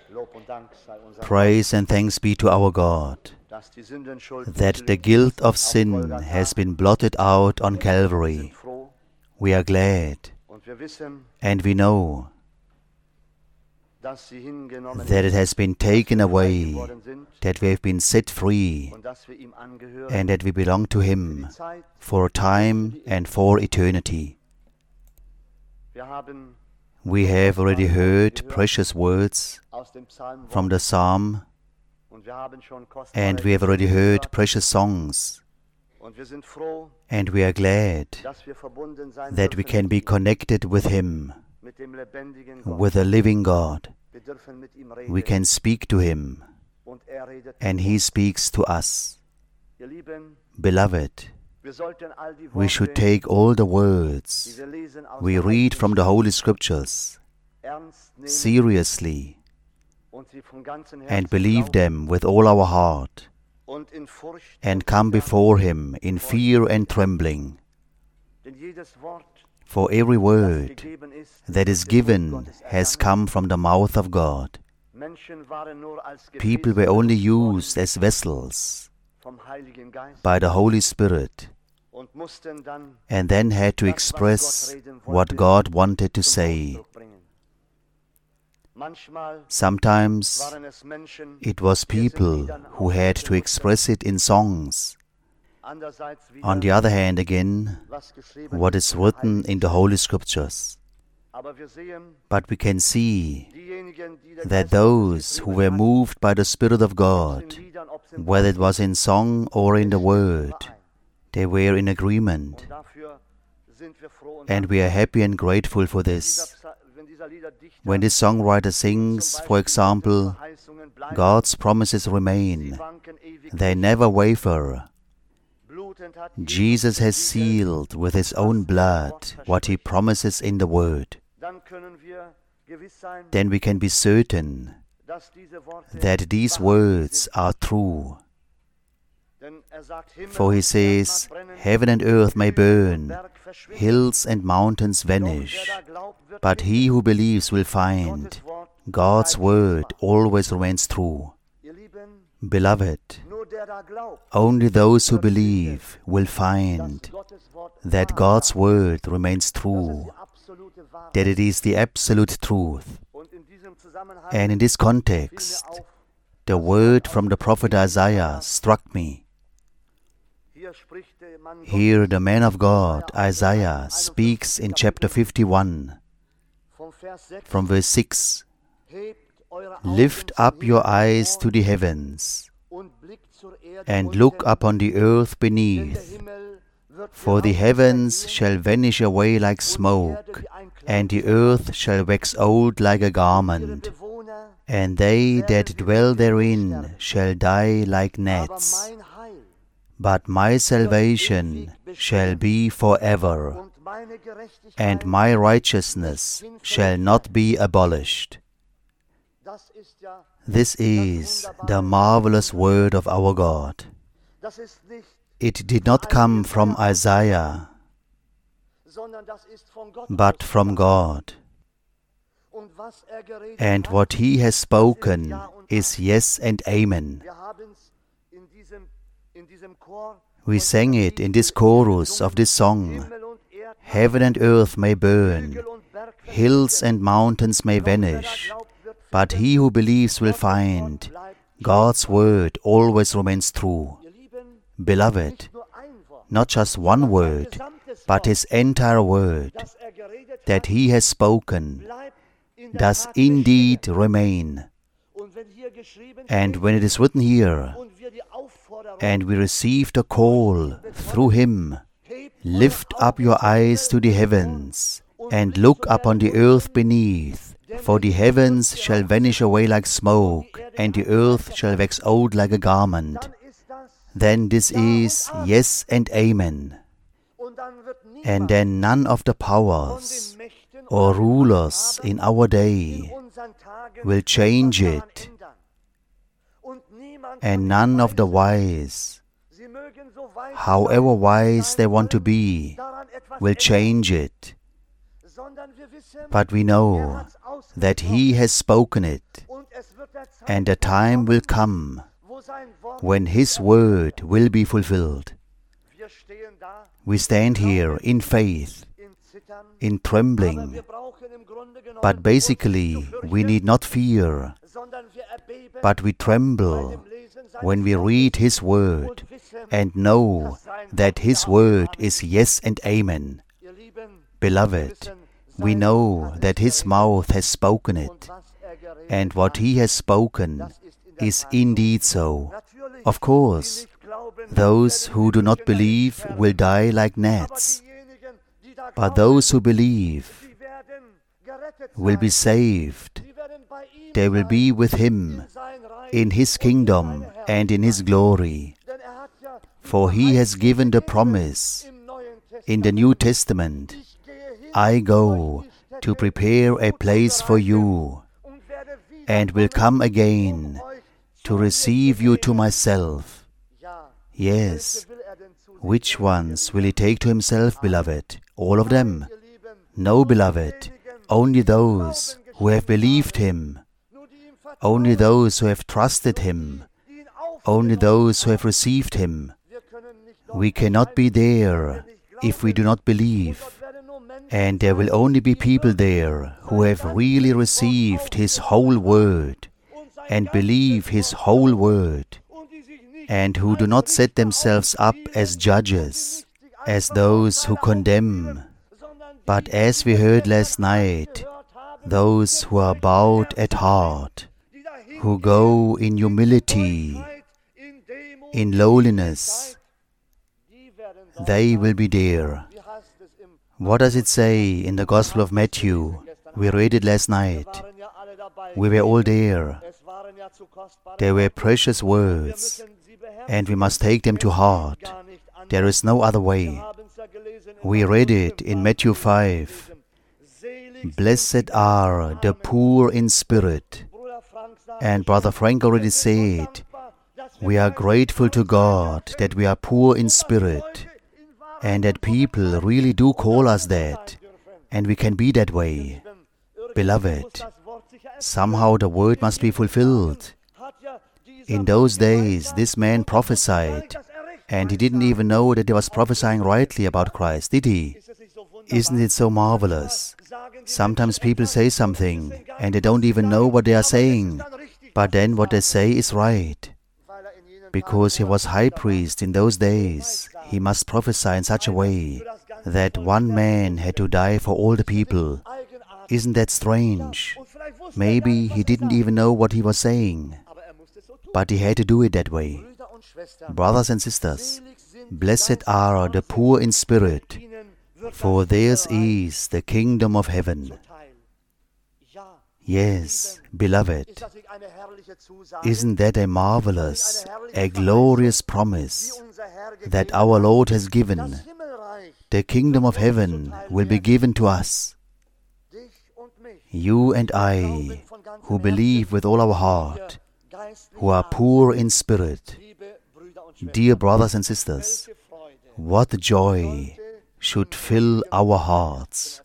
Praise and thanks be to our God, that the guilt of sin has been blotted out on Calvary. We are glad, and we know that it has been taken away, that we have been set free, and that we belong to Him for time and for eternity. We have already heard precious words from the Psalm, and we have already heard precious songs, and we are glad that we can be connected with Him, with the living God. We can speak to Him, and He speaks to us. Beloved, we should take all the words we read from the Holy Scriptures seriously and believe them with all our heart, and come before Him in fear and trembling. For every word that is given has come from the mouth of God. People were only used as vessels by the Holy Spirit, and then had to express what God wanted to say. Sometimes it was people who had to express it in songs. On the other hand, again, what is written in the Holy Scriptures. But we can see that those who were moved by the Spirit of God, whether it was in song or in the Word, they were in agreement. And we are happy and grateful for this. When this songwriter sings, for example, God's promises remain, they never waver. Jesus has sealed with His own blood what He promises in the Word. Then we can be certain that these words are true. For He says, heaven and earth may burn, hills and mountains vanish, but he who believes will find. God's word always remains true. Beloved, only those who believe will find that God's word remains true, that it is the absolute truth. And in this context, the word from the prophet Isaiah struck me. Here the man of God, Isaiah, speaks in chapter 51, from verse 6, "Lift up your eyes to the heavens, and look upon the earth beneath, for the heavens shall vanish away like smoke, and the earth shall wax old like a garment, and they that dwell therein shall die like gnats. But my salvation shall be forever, and my righteousness shall not be abolished." This is the marvelous word of our God. It did not come from Isaiah, but from God. And what He has spoken is yes and amen. We sang it in this chorus of this song. Heaven and earth may burn, hills and mountains may vanish, but he who believes will find. God's word always remains true. Beloved, not just one word, but His entire word that He has spoken does indeed remain. And when it is written here, and we receive the call through Him, lift up your eyes to the heavens, and look upon the earth beneath, for the heavens shall vanish away like smoke, and the earth shall wax old like a garment. Then this is yes and amen. And then none of the powers or rulers in our day will change it, and none of the wise, however wise they want to be, will change it. But we know that He has spoken it, and a time will come when His word will be fulfilled. We stand here in faith, in trembling, but basically we need not fear, but we tremble when we read His word and know that His word is yes and amen. Beloved, we know that His mouth has spoken it, and what He has spoken is indeed so. Of course, those who do not believe will die like gnats, but those who believe will be saved. They will be with Him in His kingdom and in His glory. For He has given the promise in the New Testament, I go to prepare a place for you, and will come again to receive you to myself. Yes. Which ones will He take to Himself, beloved? All of them? No, beloved. Only those who have believed Him. Only those who have trusted Him. Only those who have received Him. We cannot be there if we do not believe. And there will only be people there who have really received His whole word and believe His whole word, and who do not set themselves up as judges, as those who condemn, but as we heard last night, those who are bowed at heart, who go in humility, in lowliness, they will be there. What does it say in the Gospel of Matthew? We read it last night. We were all there. They were precious words, and we must take them to heart. There is no other way. We read it in Matthew 5. Blessed are the poor in spirit. And Brother Frank already said, we are grateful to God that we are poor in spirit, and that people really do call us that, and we can be that way. Beloved, somehow the word must be fulfilled. In those days, this man prophesied, and he didn't even know that he was prophesying rightly about Christ, did he? Isn't it so marvelous? Sometimes people say something, and they don't even know what they are saying, but then what they say is right. Because he was high priest in those days, he must prophesy in such a way that one man had to die for all the people. Isn't that strange? Maybe he didn't even know what he was saying, but he had to do it that way. Brothers and sisters, blessed are the poor in spirit, for theirs is the kingdom of heaven. Yes, beloved, isn't that a marvelous, a glorious promise that our Lord has given? The kingdom of heaven will be given to us. You and I, who believe with all our heart, who are poor in spirit, dear brothers and sisters, what joy should fill our hearts.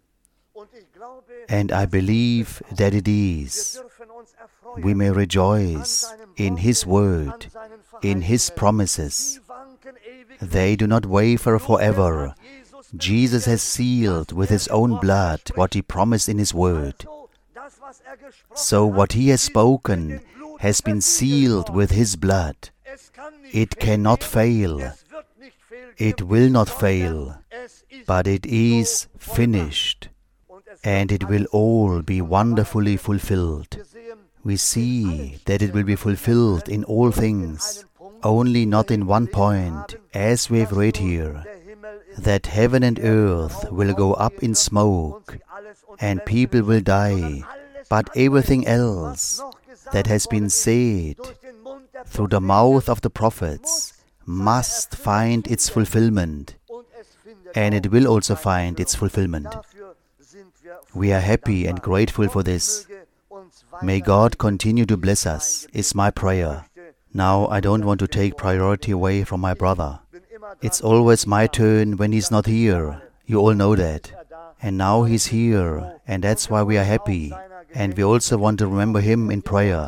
And I believe that it is. We may rejoice in His word, in His promises. They do not waver forever. Jesus has sealed with His own blood what He promised in His word. So what He has spoken has been sealed with His blood. It cannot fail. It will not fail, but it is finished, and it will all be wonderfully fulfilled. We see that it will be fulfilled in all things, only not in one point, as we have read here, that heaven and earth will go up in smoke, and people will die, but everything else that has been said through the mouth of the prophets must find its fulfillment, and it will also find its fulfillment. We are happy and grateful for this. May God continue to bless us, is my prayer. Now I don't want to take priority away from my brother. It's always my turn when he's not here. You all know that. And now he's here, and that's why we are happy. And we also want to remember him in prayer.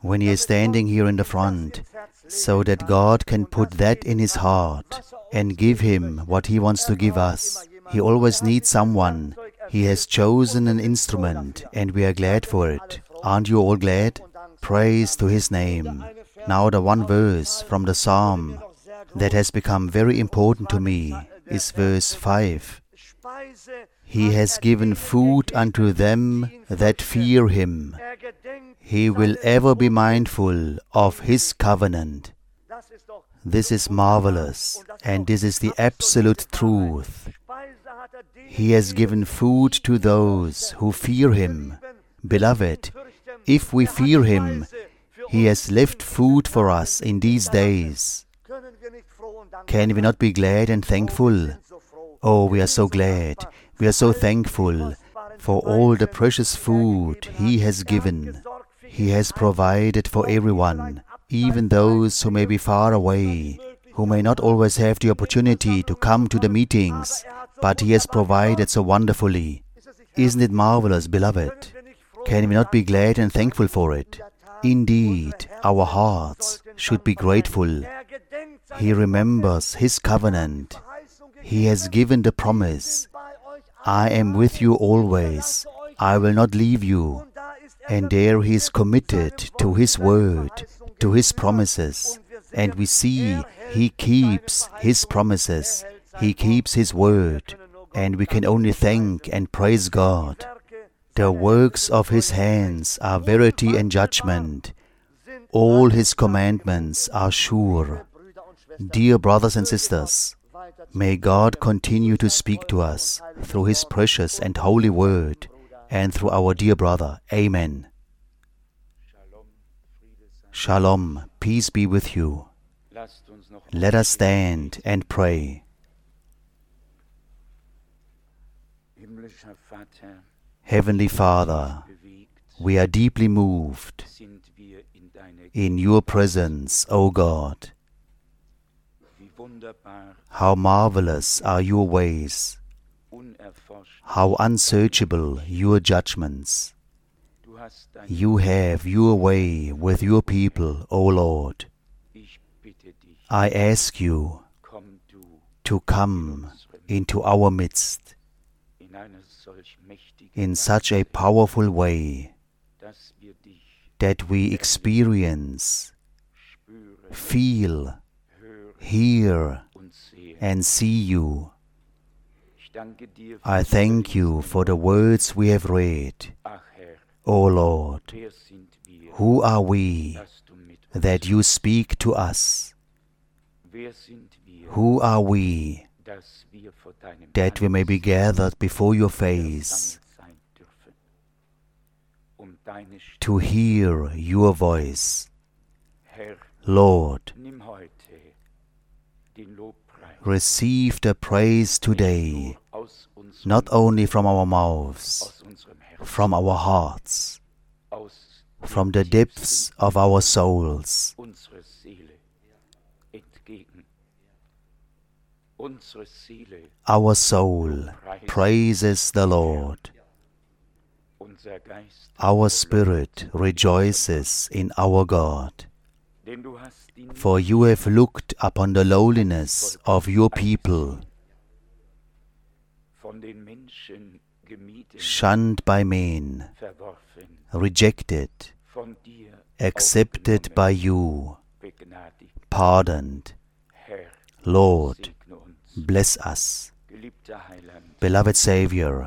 when he is standing here in the front, so that God can put that in his heart and give him what he wants to give us. He always needs someone. He has chosen an instrument, and we are glad for it. Aren't you all glad? Praise to his name. Now the one verse from the psalm that has become very important to me is verse 5. He has given food unto them that fear him. He will ever be mindful of his covenant. This is marvelous, and this is the absolute truth. He has given food to those who fear him. Beloved, if we fear him, he has left food for us in these days. Can we not be glad and thankful? Oh, we are so glad. We are so thankful for all the precious food he has given. He has provided for everyone, even those who may be far away, who may not always have the opportunity to come to the meetings, but he has provided so wonderfully. Isn't it marvelous, beloved? Can we not be glad and thankful for it? Indeed, our hearts should be grateful. He remembers his covenant. He has given the promise, I am with you always. I will not leave you. And there he is committed to his word, to his promises. And we see he keeps his promises. He keeps his word. And we can only thank and praise God. The works of his hands are verity and judgment. All his commandments are sure. Dear brothers and sisters, may God continue to speak to us through his precious and holy word and through our dear brother. Amen. Shalom, peace be with you. Let us stand and pray. Heavenly Father, we are deeply moved in your presence, O God. How marvelous are your ways, how unsearchable your judgments. You have your way with your people, O Lord. I ask you to come into our midst in such a powerful way that we experience, feel, hear, and see you. I thank you for the words we have read. O Lord, who are we that you speak to us? Who are we that we may be gathered before your face to hear your voice? Lord, receive the praise today, not only from our mouths, from our hearts, from the depths of our souls. Our soul praises the Lord. Our spirit rejoices in our God. For you have looked upon the lowliness of your people, shunned by men, rejected, accepted by you, pardoned. Lord, bless us. Beloved Savior,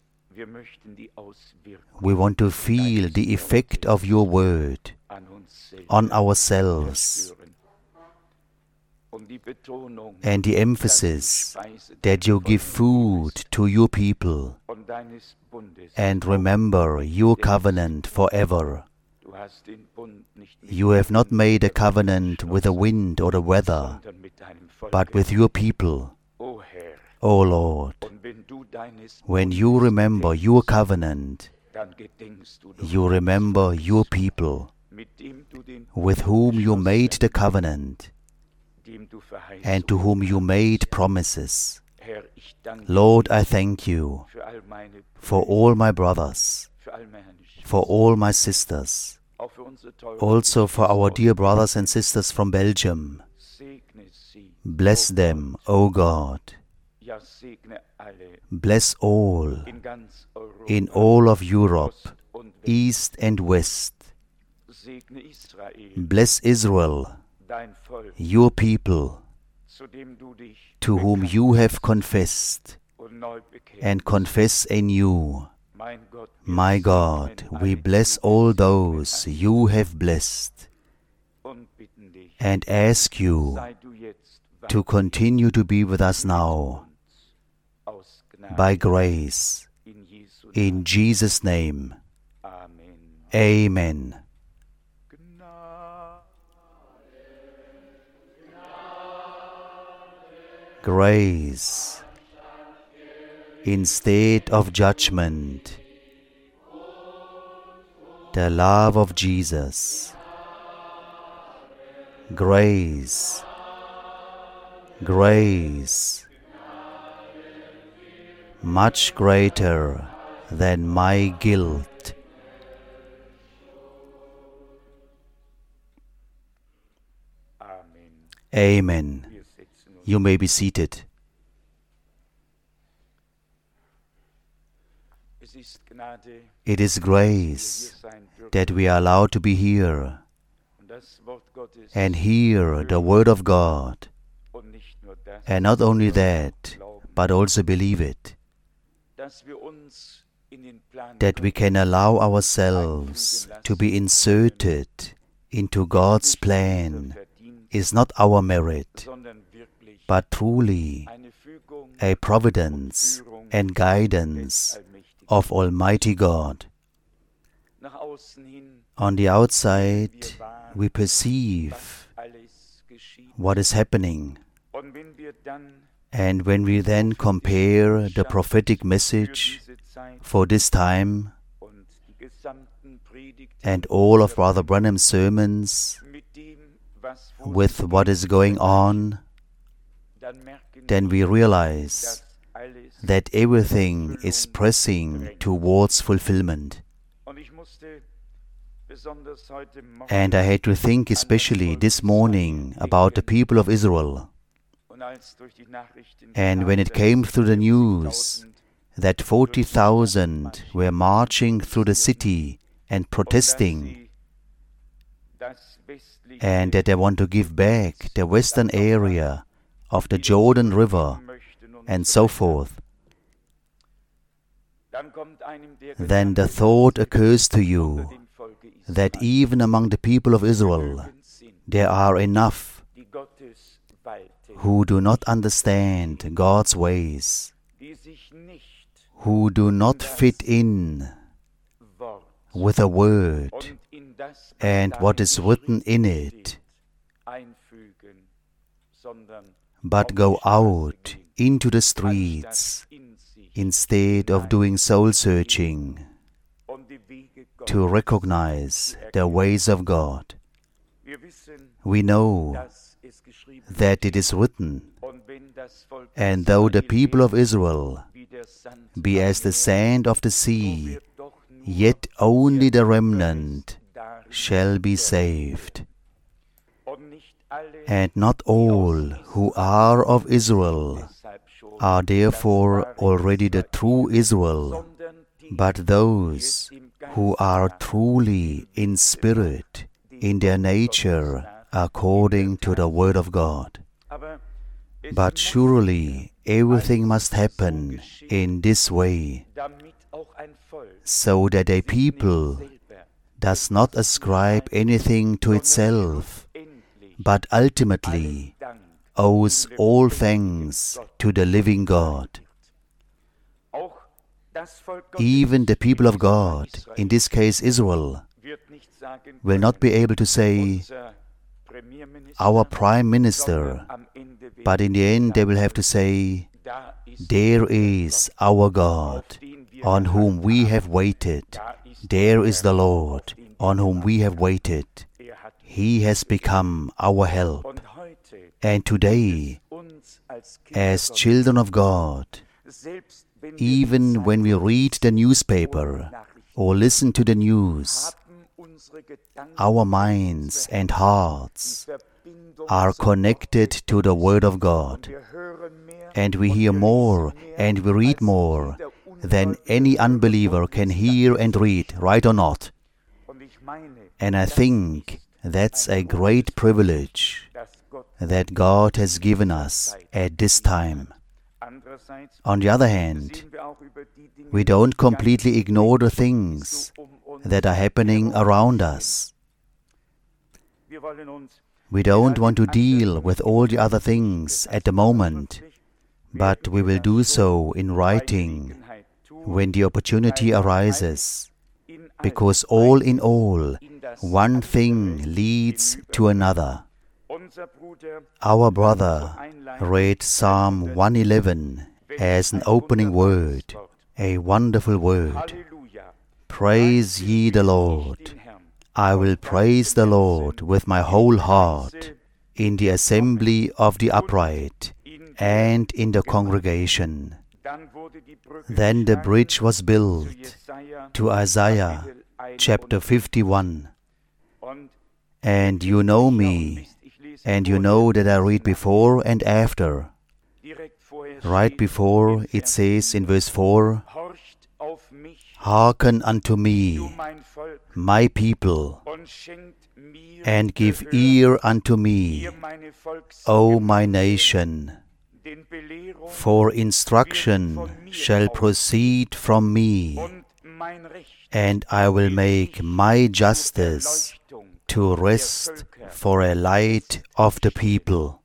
we want to feel the effect of your word on ourselves, and the emphasis that you give food to your people and remember your covenant forever. You have not made a covenant with the wind or the weather, but with your people. O Lord, when you remember your covenant, you remember your people, with whom you made the covenant, and to whom you made promises. Lord, I thank you for all my brothers, for all my sisters, also for our dear brothers and sisters from Belgium. Bless them, O God. Bless all in all of Europe, East and West. Bless Israel, your people, to whom you have confessed and confess anew. My God, we bless all those you have blessed and ask you to continue to be with us now by grace. In Jesus' name, Amen. Grace instead of judgment. The love of Jesus. Grace. Grace. Much greater than my guilt. Amen. You may be seated. It is grace that we are allowed to be here and hear the Word of God, and not only that, but also believe it, that we can allow ourselves to be inserted into God's plan is not our merit, but truly a providence and guidance of Almighty God. On the outside, we perceive what is happening, and when we then compare the prophetic message for this time and all of Brother Branham's sermons with what is going on, then we realize that everything is pressing towards fulfillment. And I had to think especially this morning about the people of Israel. And when it came through the news that 40,000 were marching through the city and protesting, and that they want to give back the western area of the Jordan River and so forth, then the thought occurs to you that even among the people of Israel there are enough who do not understand God's ways, who do not fit in with a word and what is written in it, but go out into the streets instead of doing soul-searching to recognize the ways of God. We know that it is written, and though the people of Israel be as the sand of the sea, yet only the remnant shall be saved. And not all who are of Israel are therefore already the true Israel, but those who are truly in spirit, in their nature, according to the Word of God. But surely everything must happen in this way, so that a people does not ascribe anything to itself, but ultimately owes all thanks to the living God. Even the people of God, in this case Israel, will not be able to say, our Prime Minister, but in the end they will have to say, there is our God, on whom we have waited. There is the Lord, on whom we have waited. He has become our help. And today, as children of God, even when we read the newspaper or listen to the news, our minds and hearts are connected to the Word of God, and we hear more and we read more than any unbeliever can hear and read, right or not? And I think that's a great privilege that God has given us at this time. On the other hand, we don't completely ignore the things that are happening around us. We don't want to deal with all the other things at the moment, but we will do so in writing when the opportunity arises, because all in all, one thing leads to another. Our brother read Psalm 111 as an opening word, a wonderful word. Praise ye the Lord. I will praise the Lord with my whole heart, in the assembly of the upright and in the congregation. Then the bridge was built to Isaiah chapter 51. And you know me, and you know that I read before and after. Right before it says in verse 4, Hearken unto me, my people, and give ear unto me, O my nation. For instruction shall proceed from me, and I will make my justice to rest for a light of the people.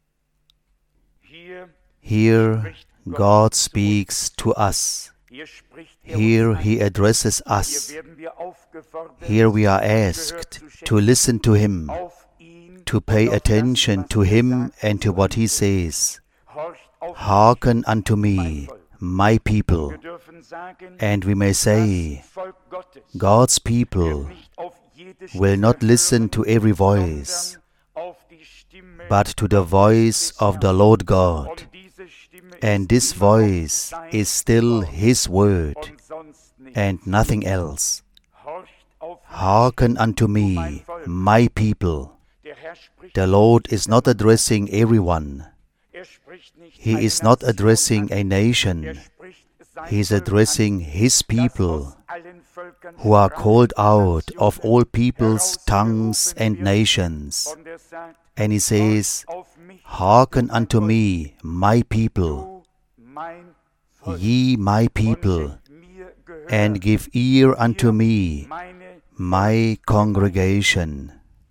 Here God speaks to us. Here He addresses us. Here we are asked to listen to Him, to pay attention to Him and to what He says. Hearken unto me, my people. And we may say, God's people will not listen to every voice, but to the voice of the Lord God. And this voice is still His word, and nothing else. Hearken unto me, my people. The Lord is not addressing everyone. He is not addressing a nation. He is addressing His people, who are called out of all peoples, tongues, and nations. And He says, Hearken unto me, my people, ye my people, and give ear unto me, my congregation.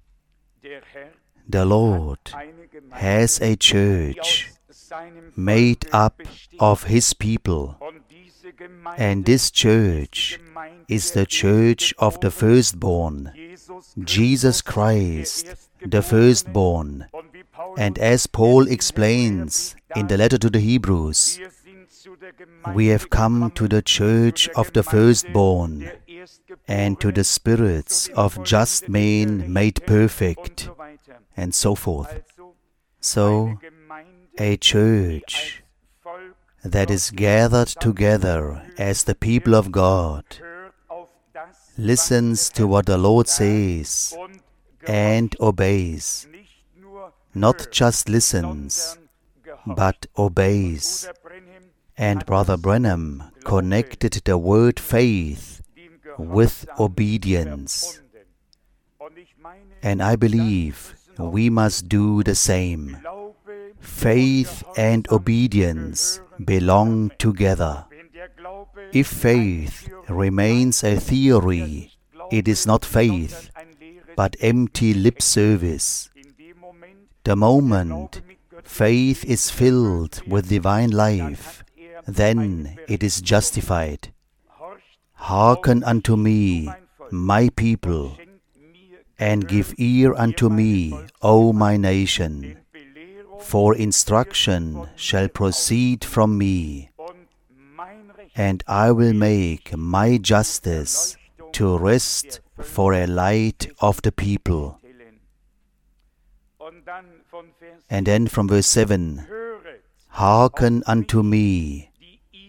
The Lord has a church made up of His people, and this church is the church of the firstborn, Jesus Christ, the firstborn. And as Paul explains in the letter to the Hebrews, we have come to the church of the firstborn and to the spirits of just men made perfect, and so forth. So, a church that is gathered together as the people of God listens to what the Lord says and obeys. Not just listens, but obeys. And Brother Branham connected the word faith with obedience. And I believe we must do the same. Faith and obedience belong together. If faith remains a theory, it is not faith, but empty lip service. The moment faith is filled with divine life, then it is justified. Hearken unto me, my people, and give ear unto me, O my nation. For instruction shall proceed from me, and I will make my justice to rest for a light of the people. And then from verse 7, Hearken unto me,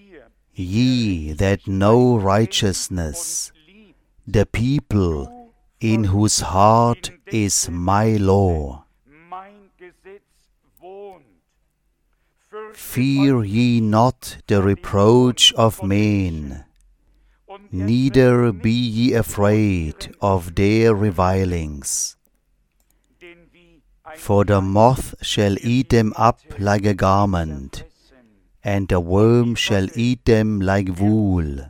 ye that know righteousness, the people in whose heart is my law. Fear ye not the reproach of men, neither be ye afraid of their revilings. For the moth shall eat them up like a garment, and the worm shall eat them like wool.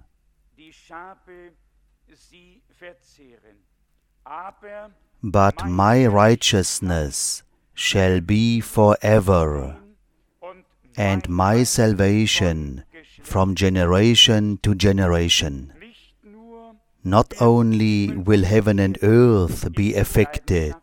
But my righteousness shall be forever, and my salvation from generation to generation. Not only will heaven and earth be affected,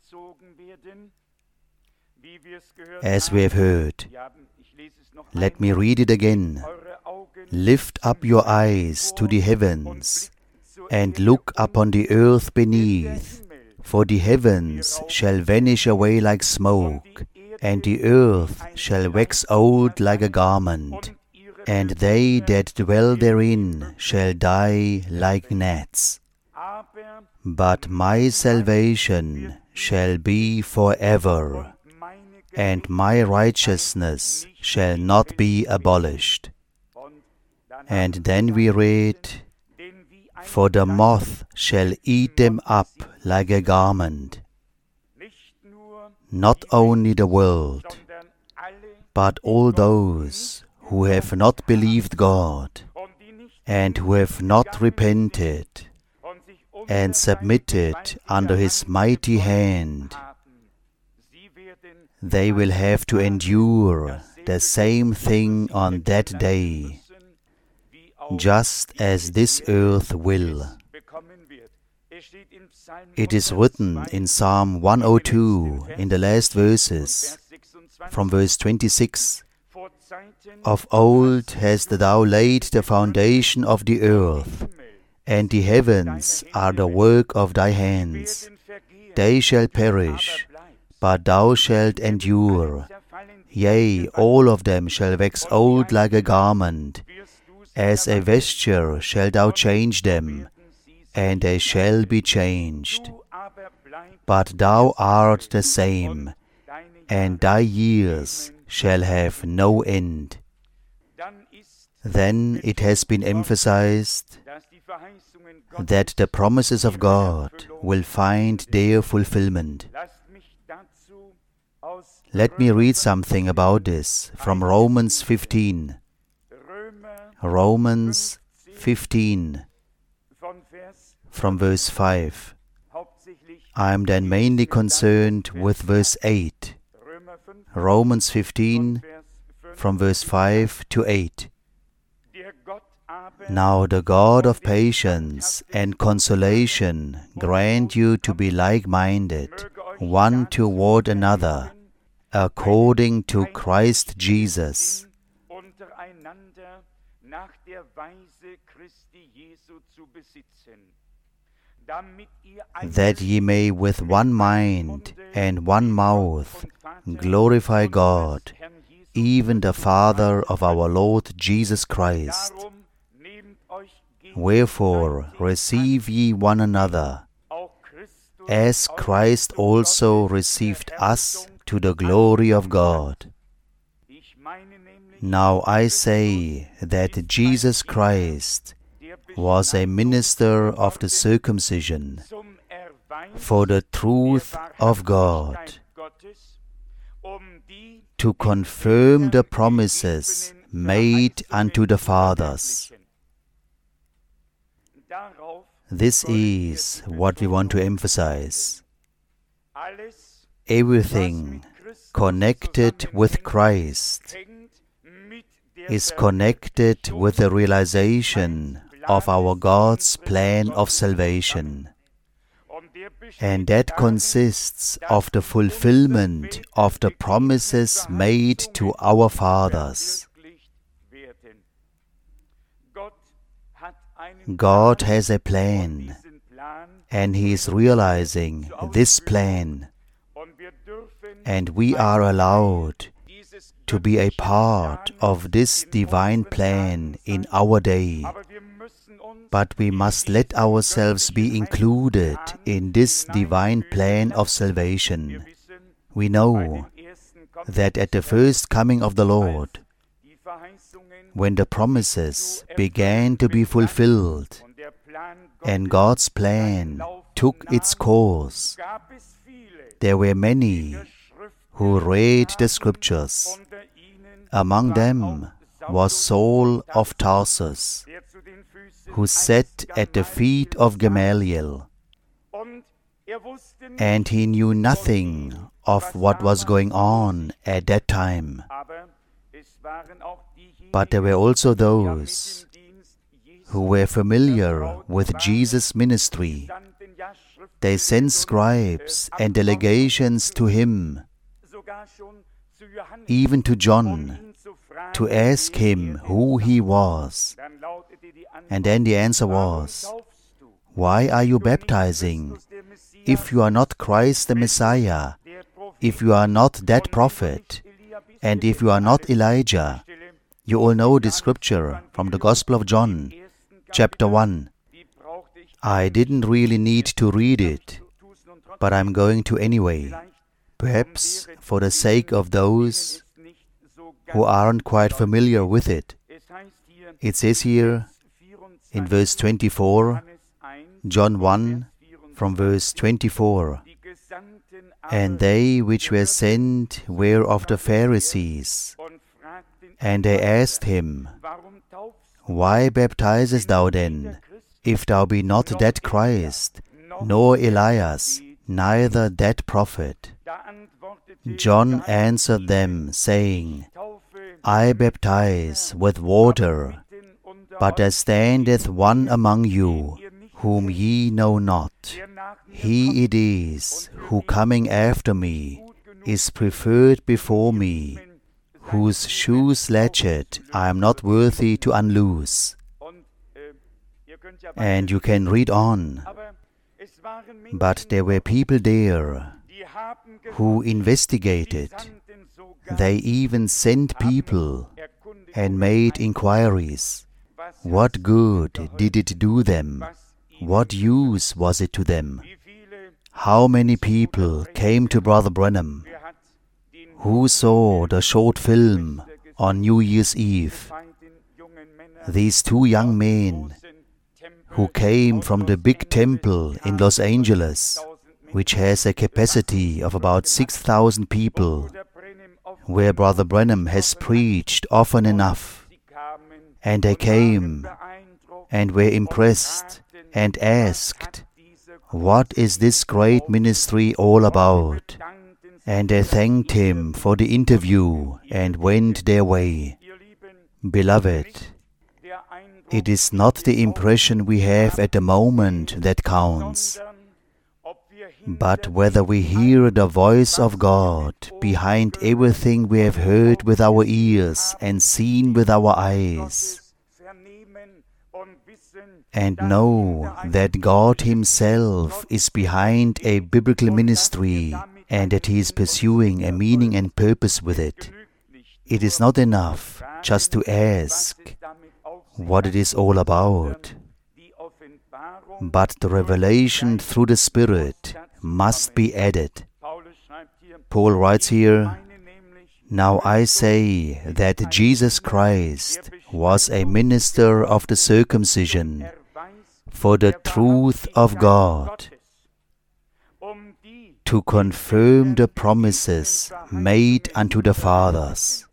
as we have heard. Let me read it again. Lift up your eyes to the heavens, and look upon the earth beneath, for the heavens shall vanish away like smoke, and the earth shall wax old like a garment, and they that dwell therein shall die like gnats. But my salvation shall be forever, and my righteousness shall not be abolished. And then we read, for the moth shall eat them up like a garment. Not only the world, but all those who have not believed God, and who have not repented and submitted under His mighty hand, they will have to endure the same thing on that day, just as this earth will. It is written in Psalm 102, in the last verses, from verse 26, Of old hast thou laid the foundation of the earth, and the heavens are the work of thy hands. They shall perish, but thou shalt endure. Yea, all of them shall wax old like a garment. As a vesture shalt thou change them, and they shall be changed. But thou art the same, and thy years shall have no end. Then it has been emphasized that the promises of God will find their fulfillment. Let me read something about this from Romans 15. Romans 15, from verse 5. I am then mainly concerned with verse 8. Romans 15, from verse 5 to 8. Now the God of patience and consolation grant you to be like-minded, one toward another, according to Christ Jesus, that ye may with one mind and one mouth glorify God, even the Father of our Lord Jesus Christ. Wherefore receive ye one another, as Christ also received us to the glory of God. Now I say that Jesus Christ was a minister of the circumcision, for the truth of God, to confirm the promises made unto the fathers. This is what we want to emphasize. Everything connected with Christ is connected with the realization of our God's plan of salvation. And that consists of the fulfillment of the promises made to our fathers. God has a plan, and He is realizing this plan, and we are allowed to be a part of this divine plan in our day. But we must let ourselves be included in this divine plan of salvation. We know that at the first coming of the Lord, when the promises began to be fulfilled and God's plan took its course, there were many who read the Scriptures. Among them was Saul of Tarsus, who sat at the feet of Gamaliel, and he knew nothing of what was going on at that time. But there were also those who were familiar with Jesus' ministry. They sent scribes and delegations to him, even to John, to ask him who he was. And then the answer was, "Why are you baptizing? If you are not Christ the Messiah, if you are not that prophet, and if you are not Elijah." You all know this scripture from the Gospel of John, chapter 1. I didn't really need to read it, but I'm going to anyway, perhaps for the sake of those who aren't quite familiar with it. It says here in verse 24, John 1, from verse 24, "And they which were sent were of the Pharisees. And they asked him, Why baptizest thou then, if thou be not that Christ, nor Elias, neither that prophet? John answered them, saying, I baptize with water, but there standeth one among you, whom ye know not. He it is, who coming after me, is preferred before me, whose shoes latchet I am not worthy to unloose." And you can read on. But there were people there who investigated. They even sent people and made inquiries. What good did it do them? What use was it to them? How many people came to Brother Branham? Who saw the short film on New Year's Eve? These two young men who came from the big temple in Los Angeles, which has a capacity of about 6,000 people, where Brother Branham has preached often enough. And they came and were impressed and asked, "What is this great ministry all about?" And they thanked him for the interview and went their way. Beloved, it is not the impression we have at the moment that counts, but whether we hear the voice of God behind everything we have heard with our ears and seen with our eyes, and know that God Himself is behind a biblical ministry and that He is pursuing a meaning and purpose with it. It is not enough just to ask what it is all about, but the revelation through the Spirit must be added. Paul writes here, "Now I say that Jesus Christ was a minister of the circumcision for the truth of God, to confirm the promises made unto the fathers."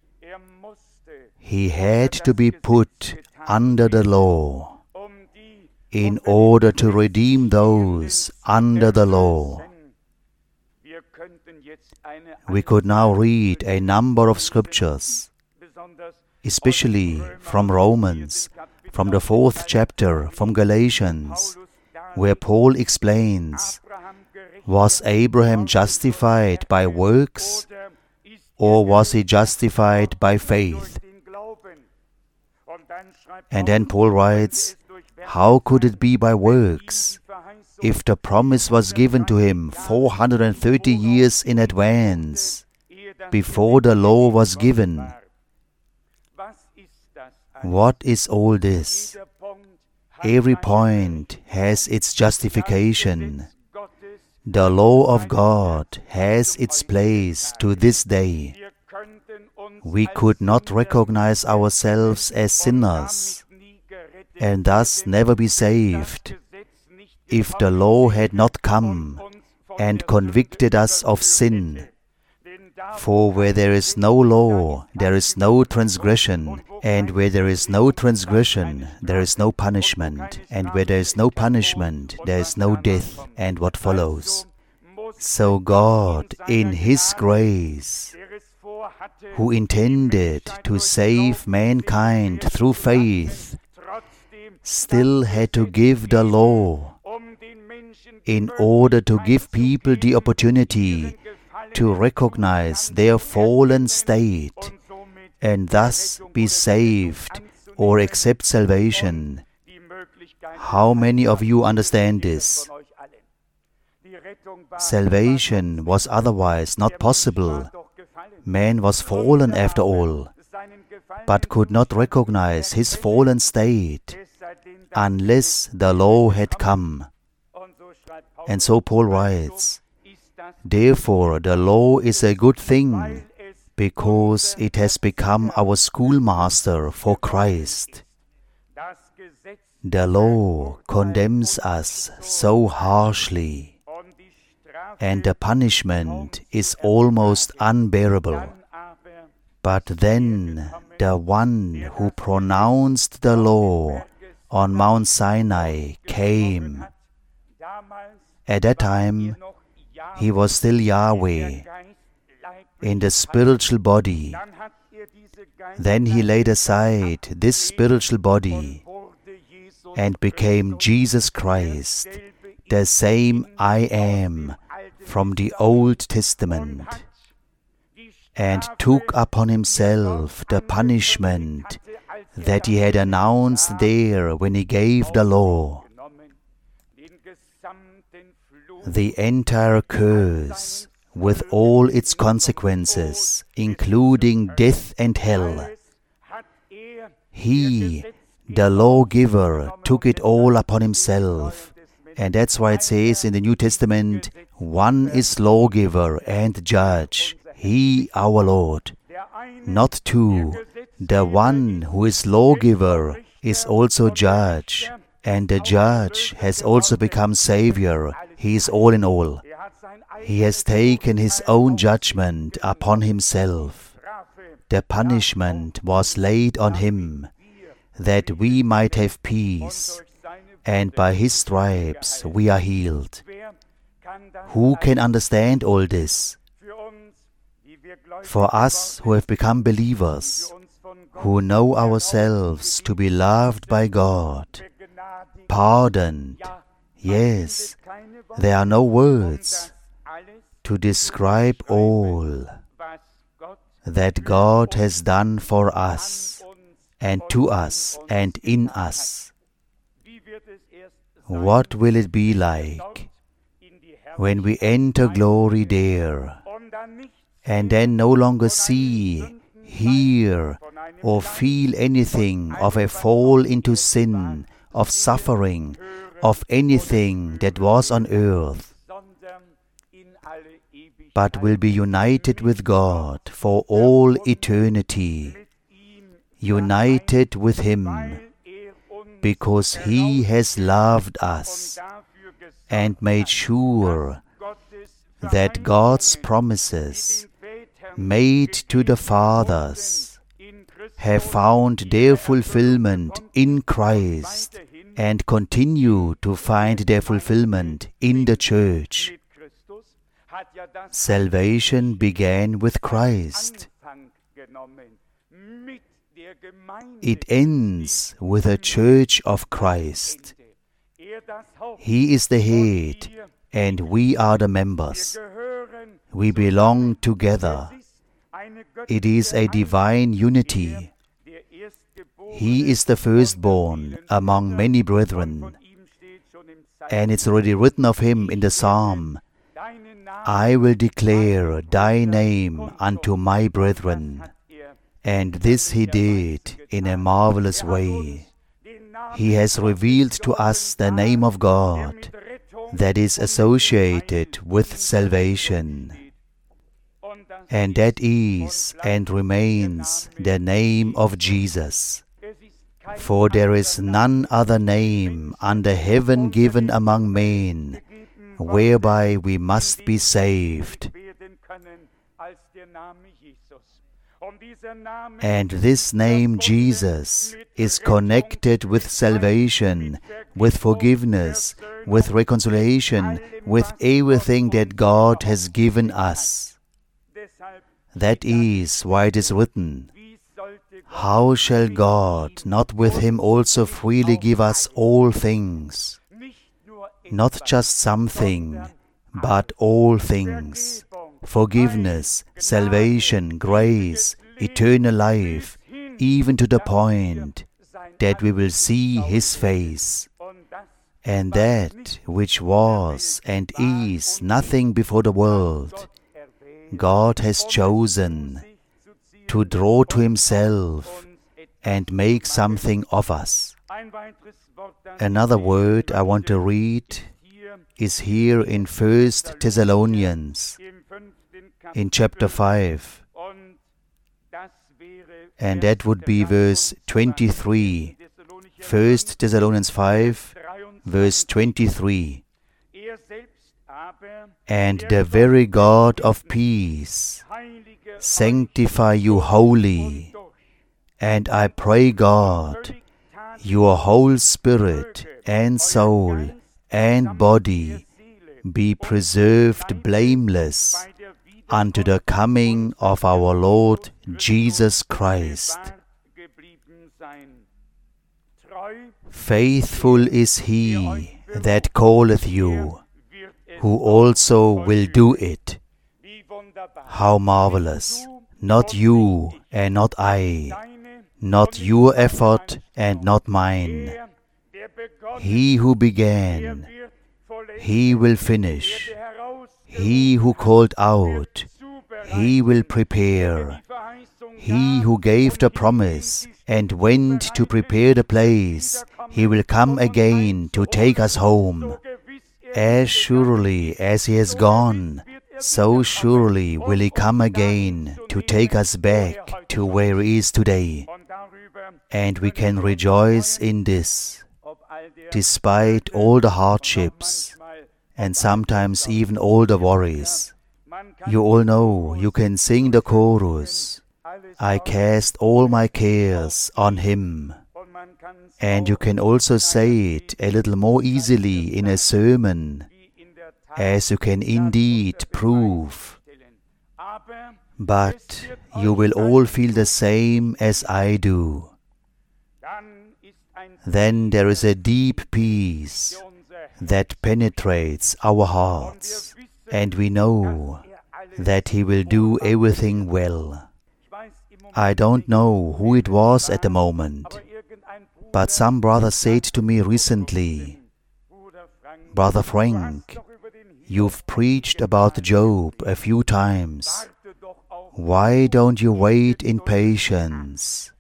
He had to be put under the law in order to redeem those under the law. We could now read a number of scriptures, especially from Romans, from the 4th chapter, from Galatians, where Paul explains, was Abraham justified by works, or was he justified by faith? And then Paul writes, how could it be by works, if the promise was given to him 430 years in advance, before the law was given? What is all this? Every point has its justification. The law of God has its place to this day. We could not recognize ourselves as sinners and thus never be saved if the law had not come and convicted us of sin. For where there is no law, there is no transgression, and where there is no transgression, there is no punishment, and where there is no punishment, there is no death, and what follows. So God, in His grace, who intended to save mankind through faith, still had to give the law in order to give people the opportunity to recognize their fallen state and thus be saved or accept salvation. How many of you understand this? Salvation was otherwise not possible. Man was fallen after all, but could not recognize his fallen state unless the law had come. And so Paul writes, therefore the law is a good thing, because it has become our schoolmaster for Christ. The law condemns us so harshly, and the punishment is almost unbearable. But then the one who pronounced the law on Mount Sinai came. At that time, He was still Yahweh in the spiritual body. Then He laid aside this spiritual body and became Jesus Christ, the same I Am from the Old Testament, and took upon Himself the punishment that He had announced there when He gave the law. The entire curse, with all its consequences, including death and hell. He, the lawgiver, took it all upon Himself. And that's why it says in the New Testament, one is lawgiver and judge, He, our Lord. Not two. The one who is lawgiver is also judge, and the judge has also become Savior. He is all in all. He has taken His own judgment upon Himself. The punishment was laid on Him, that we might have peace, and by His stripes we are healed. Who can understand all this? For us who have become believers, who know ourselves to be loved by God, pardoned, yes, there are no words to describe all that God has done for us and to us and in us. What will it be like when we enter glory there and then no longer see, hear, or feel anything of a fall into sin, of suffering, of anything that was on earth, but will be united with God for all eternity, united with Him, because He has loved us and made sure that God's promises made to the fathers have found their fulfillment in Christ and continue to find their fulfillment in the church. Salvation began with Christ. It ends with a church of Christ. He is the head, and we are the members. We belong together. It is a divine unity. He is the firstborn among many brethren. And it's already written of Him in the Psalm, I will declare Thy name unto my brethren. And this He did in a marvelous way. He has revealed to us the name of God that is associated with salvation. And that is and remains the name of Jesus. For there is none other name under heaven given among men, whereby we must be saved. And this name Jesus is connected with salvation, with forgiveness, with reconciliation, with everything that God has given us. That is why it is written, how shall God not with Him also freely give us all things? Not just something, but all things. Forgiveness, salvation, grace, eternal life, even to the point that we will see His face. And that which was and is nothing before the world, God has chosen to draw to Himself and make something of us. Another word I want to read is here in 1 Thessalonians, in chapter 5, and that would be verse 23. 1 Thessalonians 5, verse 23. And the very God of peace sanctify you wholly, and I pray God, your whole spirit and soul and body be preserved blameless unto the coming of our Lord Jesus Christ. Faithful is He that calleth you, who also will do it. How marvelous! Not you and not I, not your effort and not mine. He who began, He will finish. He who called out, He will prepare. He who gave the promise and went to prepare the place, He will come again to take us home. As surely as He has gone, so surely will He come again to take us back to where He is today. And we can rejoice in this, despite all the hardships and sometimes even all the worries. You all know you can sing the chorus, I cast all my cares on Him. And you can also say it a little more easily in a sermon, as you can indeed prove. But you will all feel the same as I do. Then there is a deep peace that penetrates our hearts, and we know that He will do everything well. I don't know who it was at the moment, but some brother said to me recently, Brother Frank, you've preached about Job a few times. Why don't you wait in patience?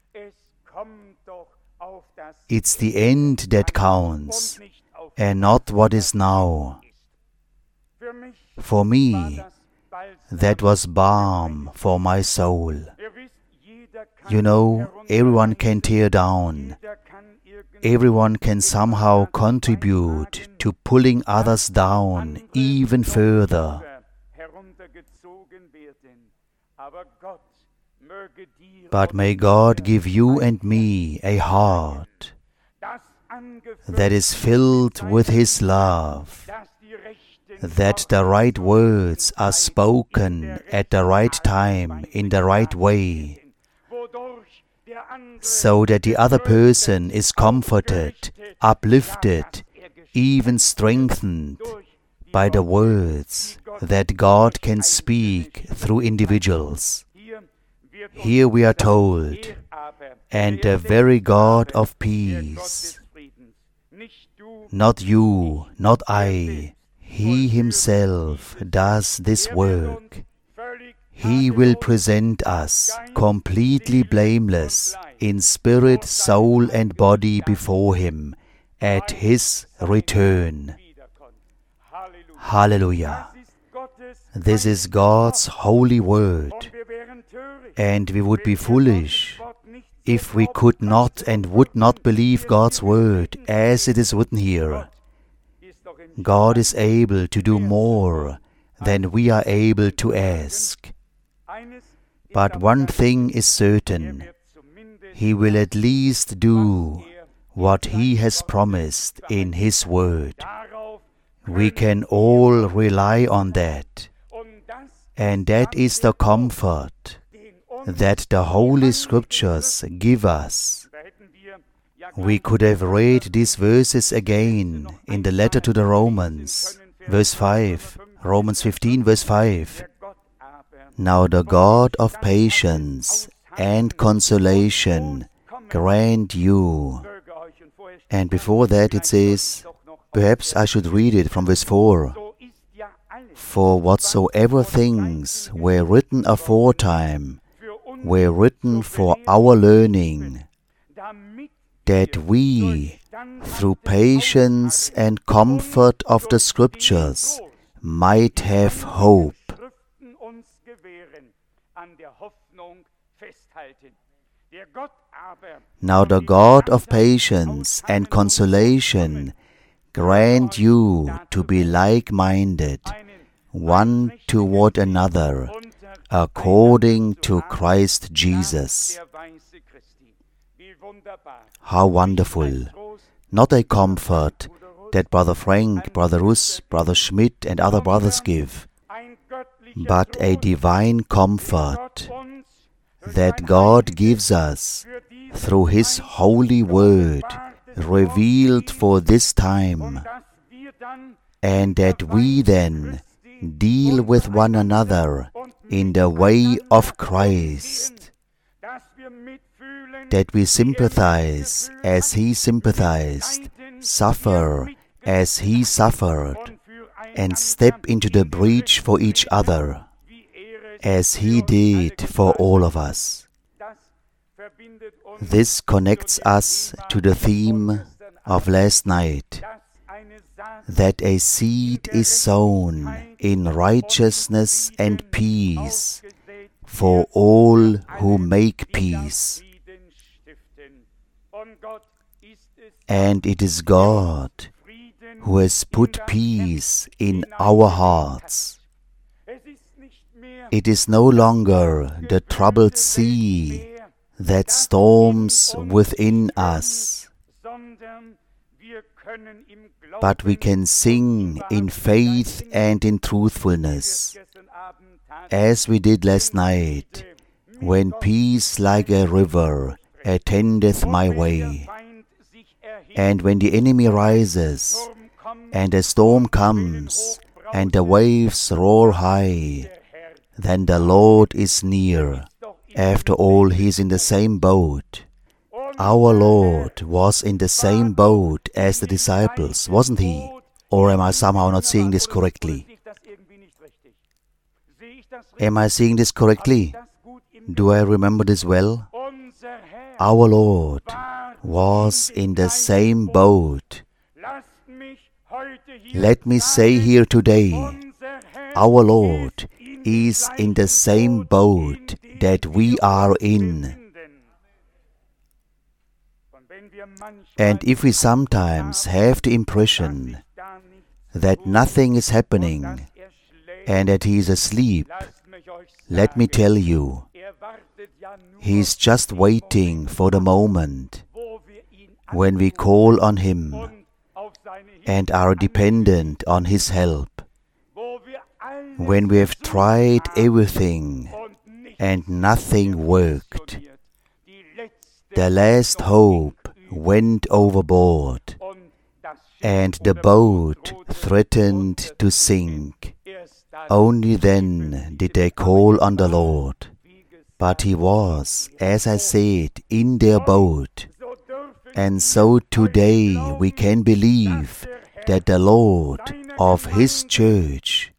It's the end that counts, and not what is now. For me, that was balm for my soul. You know, everyone can tear down. Everyone can somehow contribute to pulling others down even further. But may God give you and me a heart that is filled with His love, that the right words are spoken at the right time in the right way, so that the other person is comforted, uplifted, even strengthened by the words that God can speak through individuals. Here we are told, and the very God of peace, not you, not I, He Himself does this work. He will present us completely blameless in spirit, soul and body before Him at His return. Hallelujah! This is God's holy word, and we would be foolish if we could not and would not believe God's word as it is written here. God is able to do more than we are able to ask. But one thing is certain, He will at least do what He has promised in His word. We can all rely on that, and that is the comfort that the Holy Scriptures give us. We could have read these verses again in the letter to the Romans, verse 5, Romans 15, verse 5. Now the God of patience and consolation grant you. And before that it says, perhaps I should read it from verse 4. For whatsoever things were written aforetime were written for our learning, that we, through patience and comfort of the Scriptures, might have hope. Now the God of patience and consolation grant you to be like-minded, one toward another, according to Christ Jesus. How wonderful! Not a comfort that Brother Frank, Brother Russ, Brother Schmidt and other brothers give, but a divine comfort that God gives us through His holy word revealed for this time, and that we then deal with one another in the way of Christ, that we sympathize as He sympathized, suffer as He suffered, and step into the breach for each other, as He did for all of us. This connects us to the theme of last night, that a seed is sown in righteousness and peace for all who make peace. And it is God who has put peace in our hearts. It is no longer the troubled sea that storms within us, but we can sing in faith and in truthfulness, as we did last night, when peace like a river attendeth my way. And when the enemy rises, and a storm comes, and the waves roar high, then the Lord is near. After all, He is in the same boat. Our Lord was in the same boat as the disciples, wasn't He? Or am I somehow not seeing this correctly? Am I seeing this correctly? Do I remember this well? Our Lord was in the same boat. Let me say here today, our Lord is in the same boat that we are in. And if we sometimes have the impression that nothing is happening and that He is asleep, let me tell you, He is just waiting for the moment when we call on Him and are dependent on His help. When we have tried everything and nothing worked, the last hope went overboard, and the boat threatened to sink. Only then did they call on the Lord. But He was, as I said, in their boat. And so today we can believe that the Lord of His church,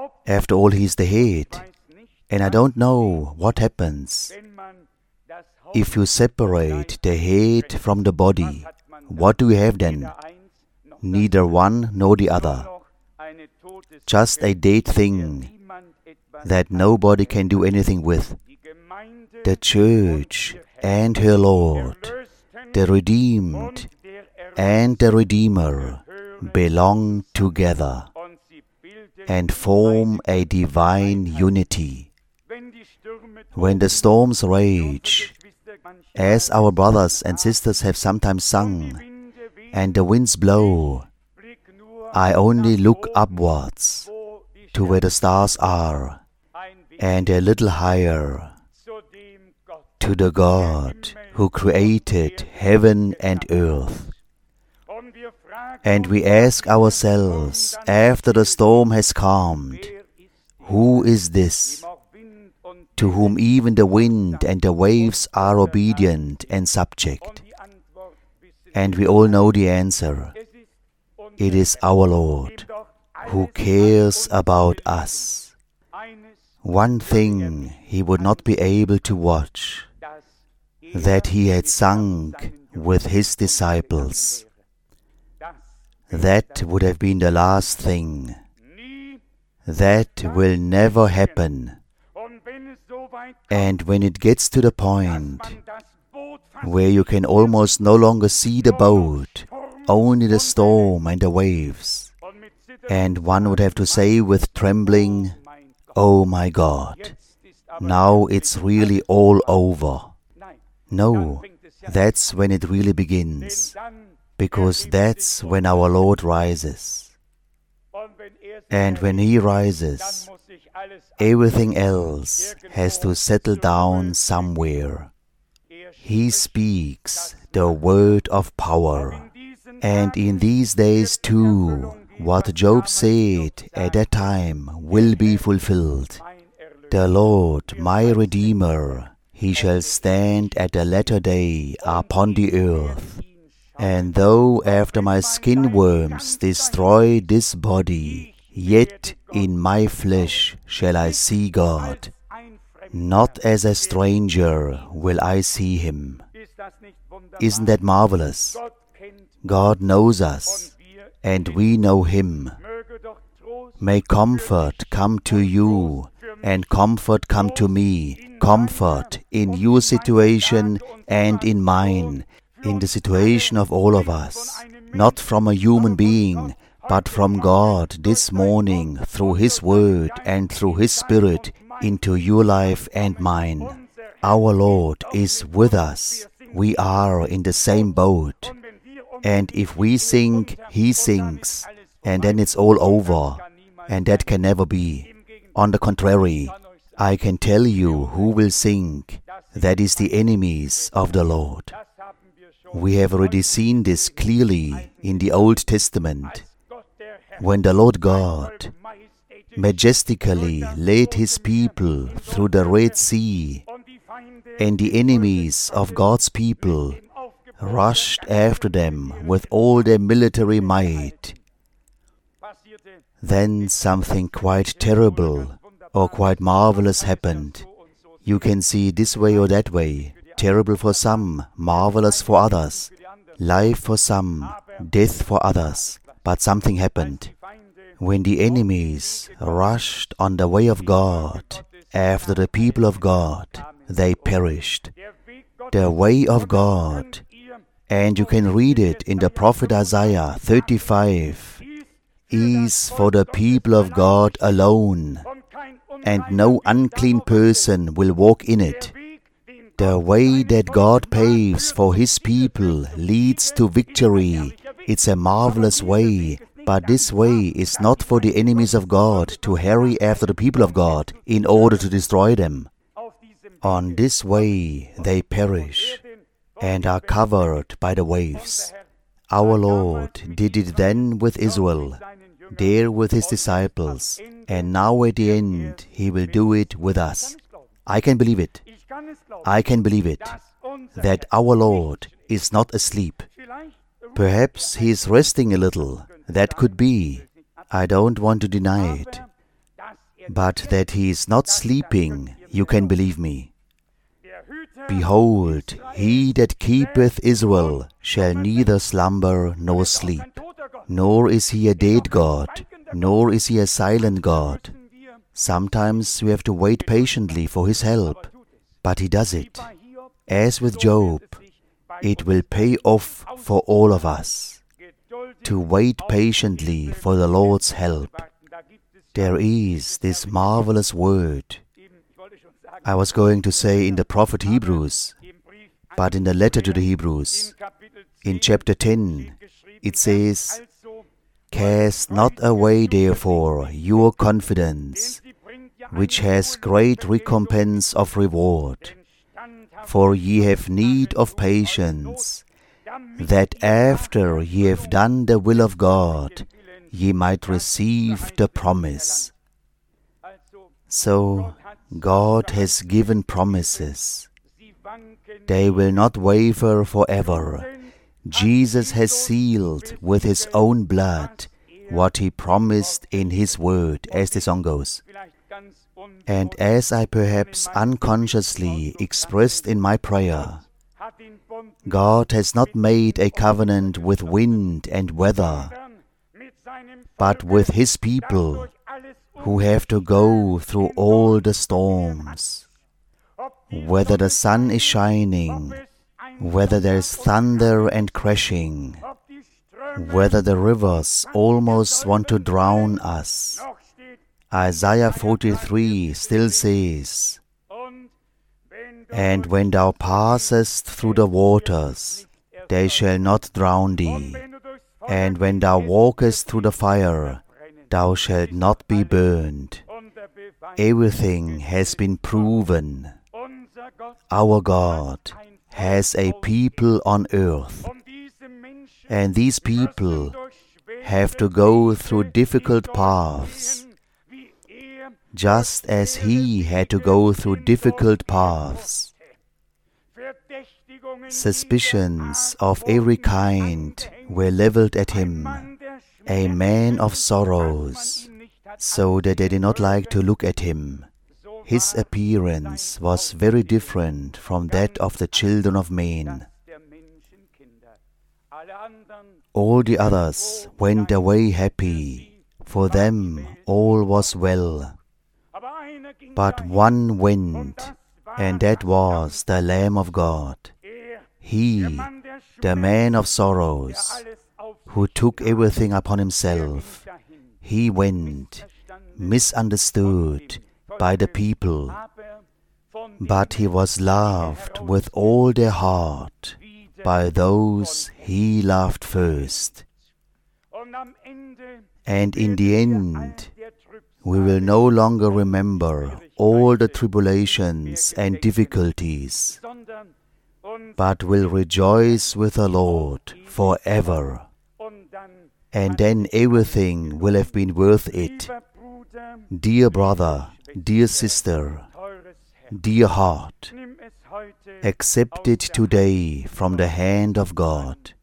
after all, He is the head, and I don't know what happens If you separate the head from the body, what do you have then? Neither one nor the other. Just a dead thing that nobody can do anything with. The church and her Lord, the redeemed and the Redeemer, belong together and form a divine unity. When the storms rage, as our brothers and sisters have sometimes sung, and the winds blow, I only look upwards to where the stars are, and a little higher, to the God who created heaven and earth. And we ask ourselves, after the storm has calmed, who is this, to whom even the wind and the waves are obedient and subject? And we all know the answer. It is our Lord, who cares about us. One thing He would not be able to watch, that He had sunk with His disciples. That would have been the last thing. That will never happen. And when it gets to the point where you can almost no longer see the boat, only the storm and the waves, and one would have to say with trembling, "Oh my God, now it's really all over." No, that's when it really begins, because that's when our Lord rises. And when He rises, everything else has to settle down somewhere. He speaks the word of power. And in these days too, what Job said at that time will be fulfilled. The Lord, my Redeemer, He shall stand at the latter day upon the earth. And though after my skin worms destroy this body, yet in my flesh shall I see God. Not as a stranger will I see Him. Isn't that marvelous? God knows us, and we know Him. May comfort come to you, and comfort come to me. Comfort in your situation and in mine, in the situation of all of us. Not from a human being, but from God this morning, through His Word and through His Spirit, into your life and mine. Our Lord is with us. We are in the same boat. And if we sink, He sinks, and then it's all over, and that can never be. On the contrary, I can tell you who will sink. That is the enemies of the Lord. We have already seen this clearly in the Old Testament, when the Lord God majestically led His people through the Red Sea, and the enemies of God's people rushed after them with all their military might. Then something quite terrible or quite marvelous happened. You can see this way or that way. Terrible for some, marvelous for others. Life for some, death for others. But something happened. When the enemies rushed on the way of God, after the people of God, they perished. The way of God, and you can read it in the prophet Isaiah 35, is for the people of God alone, and no unclean person will walk in it. The way that God paves for His people leads to victory. It's a marvelous way, but this way is not for the enemies of God to harry after the people of God in order to destroy them. On this way they perish and are covered by the waves. Our Lord did it then with Israel, there with His disciples, and now at the end He will do it with us. I can believe it. I can believe it, that our Lord is not asleep. Perhaps He is resting a little. That could be. I don't want to deny it. But that He is not sleeping, you can believe me. Behold, he that keepeth Israel shall neither slumber nor sleep. Nor is he a dead God, nor is he a silent God. Sometimes we have to wait patiently for his help, but he does it. As with Job, it will pay off for all of us to wait patiently for the Lord's help. There is this marvelous word. I was going to say in the prophet Hebrews, but in the letter to the Hebrews, in chapter 10, it says, "Cast not away therefore your confidence, which has great recompense of reward. For ye have need of patience, that after ye have done the will of God, ye might receive the promise." So, God has given promises. They will not waver forever. Jesus has sealed with His own blood what He promised in His word, as the song goes. And as I perhaps unconsciously expressed in my prayer, God has not made a covenant with wind and weather, but with His people who have to go through all the storms. Whether the sun is shining, whether there is thunder and crashing, whether the rivers almost want to drown us, Isaiah 43 still says, "And when thou passest through the waters, they shall not drown thee. And when thou walkest through the fire, thou shalt not be burned." Everything has been proven. Our God has a people on earth, and these people have to go through difficult paths, just as He had to go through difficult paths. Suspicions of every kind were leveled at Him, a man of sorrows, so that they did not like to look at Him. His appearance was very different from that of the children of men. All the others went away happy. For them all was well. But one went, and that was the Lamb of God. He, the man of sorrows, who took everything upon Himself, He went, misunderstood by the people, but He was loved with all their heart by those He loved first. And in the end, we will no longer remember all the tribulations and difficulties, but will rejoice with the Lord forever. And then everything will have been worth it. Dear brother, dear sister, dear heart, accept it today from the hand of God.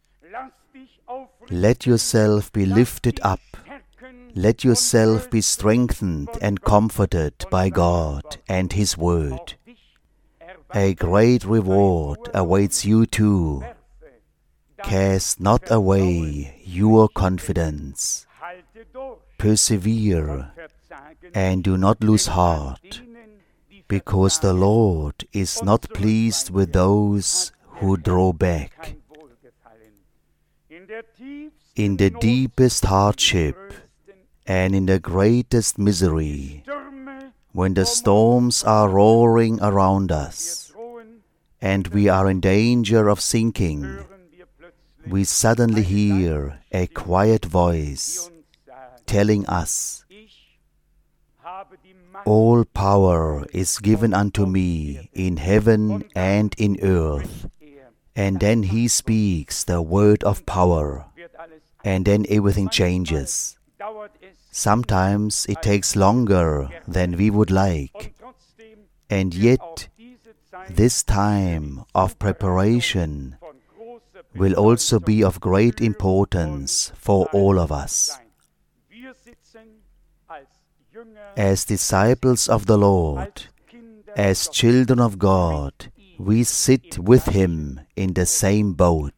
Let yourself be lifted up. Let yourself be strengthened and comforted by God and His Word. A great reward awaits you too. Cast not away your confidence. Persevere and do not lose heart, because the Lord is not pleased with those who draw back. In the deepest hardship and in the greatest misery, when the storms are roaring around us and we are in danger of sinking, we suddenly hear a quiet voice telling us, "All power is given unto me in heaven and in earth." And then He speaks the word of power, and then everything changes. Sometimes it takes longer than we would like, and yet this time of preparation will also be of great importance for all of us. As disciples of the Lord, as children of God, we sit with Him in the same boat.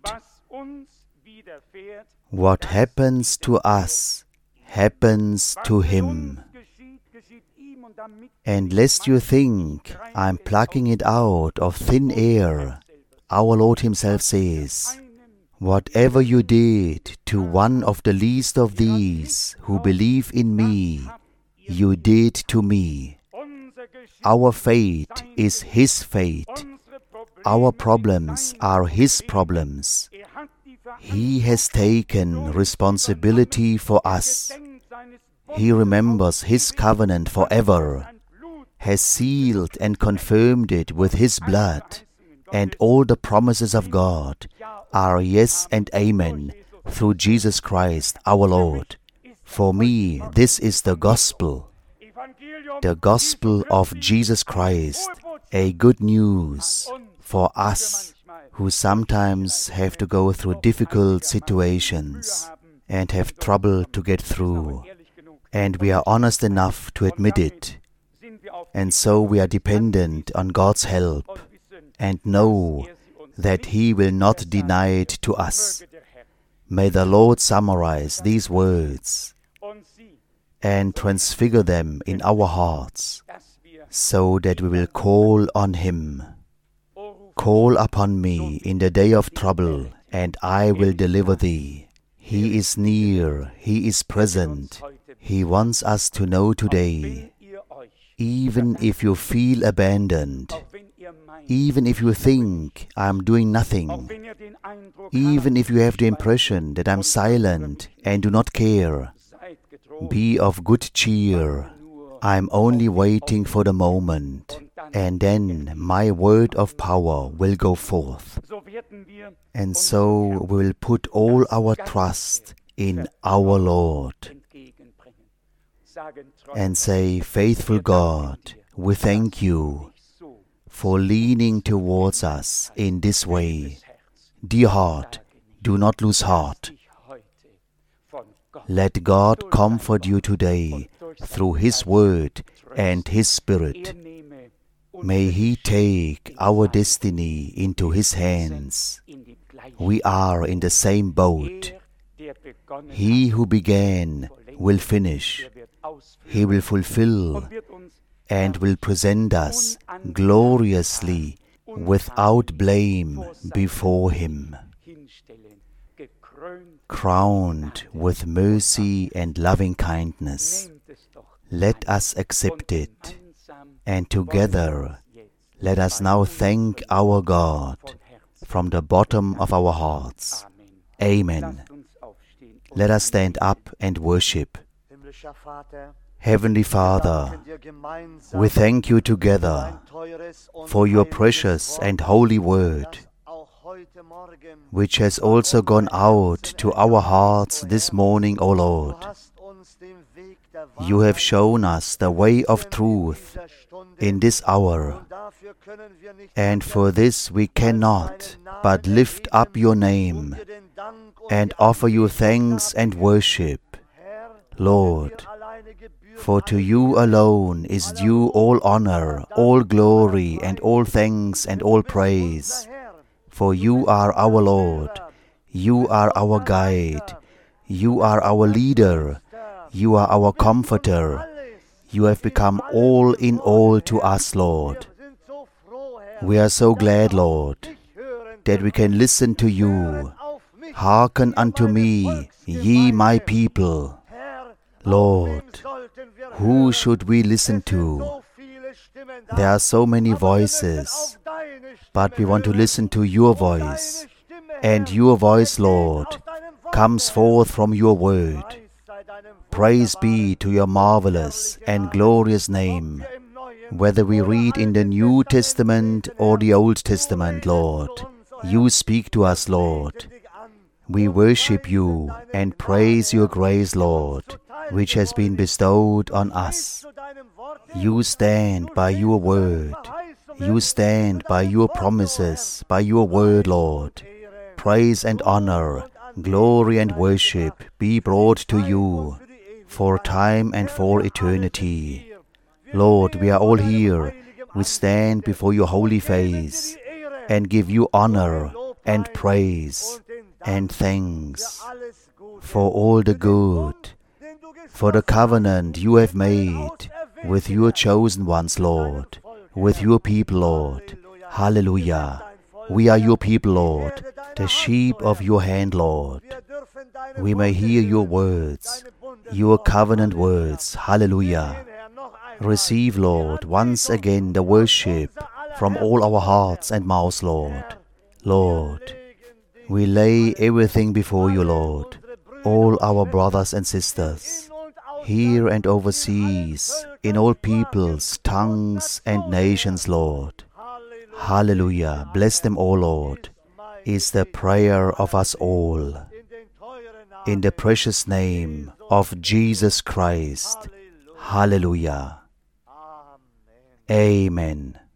What happens to us happens to Him. And lest you think I'm plucking it out of thin air, our Lord Himself says, whatever you did to one of the least of these who believe in me, you did to me. Our fate is His fate. Our problems are His problems. He has taken responsibility for us. He remembers His covenant forever, has sealed and confirmed it with His blood, and all the promises of God are yes and amen through Jesus Christ our Lord. For me, this is the gospel of Jesus Christ, a good news for us who sometimes have to go through difficult situations and have trouble to get through. And we are honest enough to admit it. And so we are dependent on God's help and know that He will not deny it to us. May the Lord summarize these words and transfigure them in our hearts so that we will call on Him. Call upon me in the day of trouble, and I will deliver thee. He is near, He is present. He wants us to know today, even if you feel abandoned, even if you think I'm doing nothing, even if you have the impression that I'm silent and do not care, be of good cheer. I'm only waiting for the moment, and then my word of power will go forth. And so we will put all our trust in our Lord and say, faithful God, we thank you for leaning towards us in this way. Dear heart, do not lose heart. Let God comfort you today through His Word and His Spirit. May He take our destiny into His hands. We are in the same boat. He who began will finish. He will fulfill and will present us gloriously without blame before Him, crowned with mercy and loving kindness. Let us accept it, and together let us now thank our God from the bottom of our hearts. Amen. Let us stand up and worship. Heavenly Father, we thank you together for your precious and holy word, which has also gone out to our hearts this morning, O Lord. You have shown us the way of truth in this hour, and for this we cannot but lift up your name and offer you thanks and worship. Lord, for to you alone is due all honor, all glory, and all thanks and all praise. For you are our Lord, you are our guide, you are our leader, you are our comforter. You have become all in all to us, Lord. We are so glad, Lord, that we can listen to you. Hearken unto me, ye my people. Lord, who should we listen to? There are so many voices, but we want to listen to your voice. And your voice, Lord, comes forth from your word. Praise be to your marvelous and glorious name. Whether we read in the New Testament or the Old Testament, Lord, you speak to us, Lord. We worship you and praise your grace, Lord, which has been bestowed on us. You stand by your word. You stand by your promises, by your word, Lord. Praise and honor, glory and worship be brought to you for time and for eternity. Lord, we are all here. We stand before your holy face. and give you honor and praise and thanks for all the good, for the covenant you have made with your chosen ones, Lord, with your people, Lord. Hallelujah. We are your people, Lord, the sheep of your hand, Lord. We may hear your words, your covenant words. Hallelujah. Receive, Lord, once again the worship from all our hearts and mouths, Lord. Lord, we lay everything before you, Lord, all our brothers and sisters, here and overseas, in all peoples, tongues, and nations, Lord. Hallelujah. Bless them all, Lord, is the prayer of us all. In the precious name of Jesus Christ. Hallelujah. Amen.